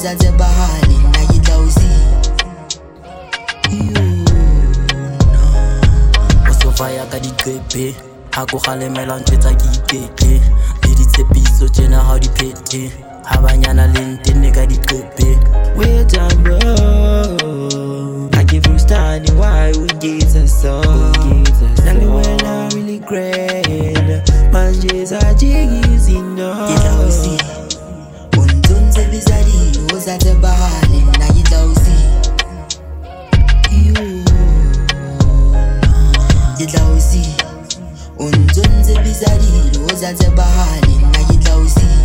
sa tsebahale nna ke tla o siya. O sofaya ka diqepe ha ko kgalemela ntwetsa ke iketle le ditshepiso tjena ha di phethe ha banyana le ntenne ka diqepe. We're done, bro. I give you standing why we get us so. Now when I really great, manjes are jiggies in the Ke tla o siya. O ntso ntshepisa dilo o sa tsebahale nna ke tla o siya. Ke tla o siya. O ntso ntshepisa dilo o sa tsebahale nna ke tla o siya.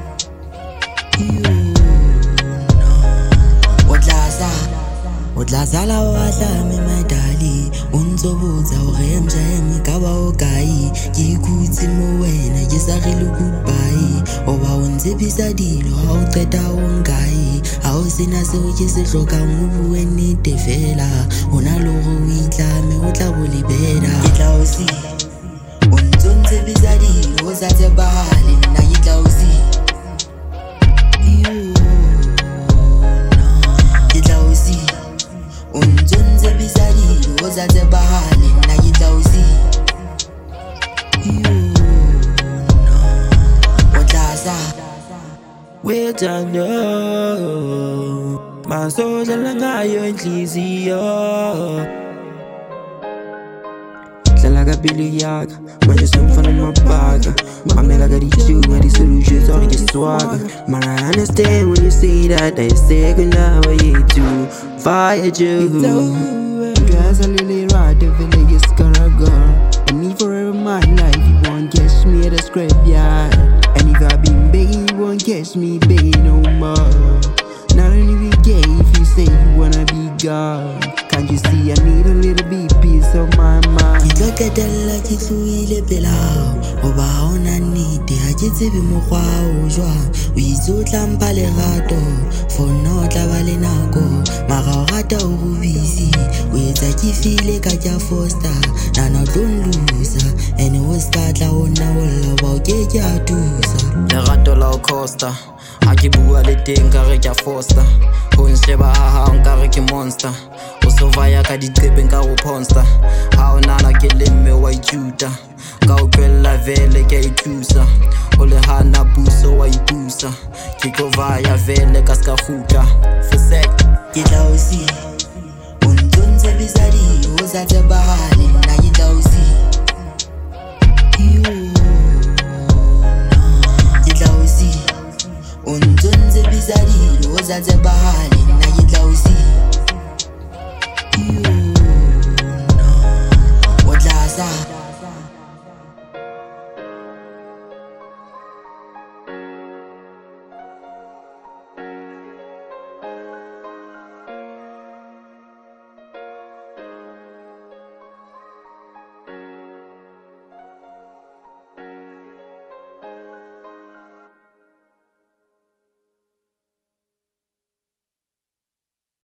O tla sala o ahlame madali o ntso botsa hore emjeme ka ba o kae. Ke ikutse mo wena ke sa re le goodbye. O ba o ntshepisa dilo ha o qeta o nkae. Ha o sena seo ke se hlokang o bue nnete fela. O na le hore o itlame o tla bo lebela. Ke tla o siya. O ntso ntshepisa dilo o sa tsebahale nna ke tla o siya. Ke tla o siya. O ntso ntshepisa dilo o sa tsebahale nna ke tla o siya. O tla sala. We're done, no. Masodlala ngayo inhliziyo. Hlala kapili yakha manje sengifuna amabhaka. Mamela ka di-chew ngadi-solutions or ngiswaga. Man, I understand when you say that I say kundawo yethu fire you. Guys, I really ride the village is gonna go. And me forever my life, you won't catch me at the scrapyard. And if I been begging, you won't catch me begging no more. Not only we gay if you say you wanna be God. Can't you see I need a little bit peace of my mind. Ke tlo qetella ke tlohile pela hao hoba ha ona nnete ha ke tsebe mokgwa o jwang. O itse o tla mpha lerato for nna o tla ba le nako mara o rata o go busy. O etsa ke feel ka tja foster nana o tlo nlusa ene o ska tla o nna o loba o ke ke a thusa. Lerato la o costa ha ke bua le teng ka re ke a foster. Ho nsheba ha hao nka re ke monster. O sofaya ka diqepe nka o ponster. Ha o nana ke lemme wa ithuta ka o kwella vele ke a ithusa. O le hana puso wa ipusa ke tlo vaya vele ka ska kgutla for sec. Ke tla o siya. O ntso ntshepisa dilo o sa tsebahale nna ke tla o siya. Ke tla o siya. O ntso ntshepisa dilo o sa tsebahale